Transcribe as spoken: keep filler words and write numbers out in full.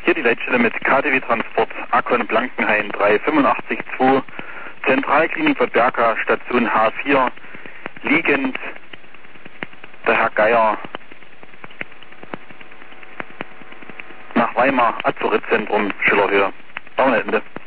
Hier die Leitstelle mit K D W Transport, Akkon Blankenhain drei acht fünf zwei, Zentralklinik Bad Berka, Station H vier, liegend der Herr Geier nach Weimar, Azurit-Zentrum, Schillerhöhe. Daumenende.